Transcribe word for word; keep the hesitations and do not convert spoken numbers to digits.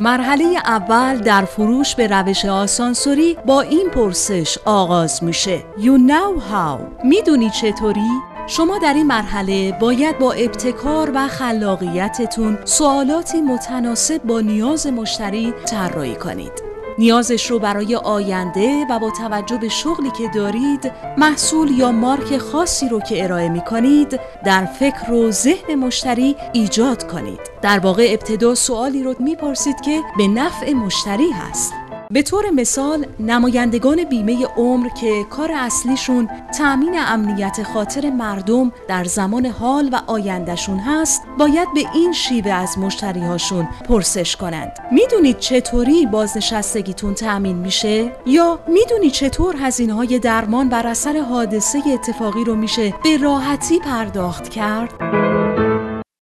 مرحله اول در فروش به روش آسانسوری با این پرسش آغاز میشه. You know how. میدونی چطوری؟ شما در این مرحله باید با ابتکار و خلاقیتتون سوالاتی متناسب با نیاز مشتری طراحی کنید. نیازش رو برای آینده و با توجه به شغلی که دارید، محصول یا مارک خاصی رو که ارائه می کنید در فکر و ذهن مشتری ایجاد کنید. در واقع ابتدا سوالی رو می پرسید که به نفع مشتری هست. به طور مثال نمایندگان بیمه عمر که کار اصلیشون تأمین امنیت خاطر مردم در زمان حال و آیندهشون هست، باید به این شیوه از مشتریهاشون پرسش کنند: میدونید چطوری بازنشستگیتون تأمین میشه؟ یا میدونی چطور هزینه‌های درمان بر اثر حادثه اتفاقی رو میشه به راحتی پرداخت کرد؟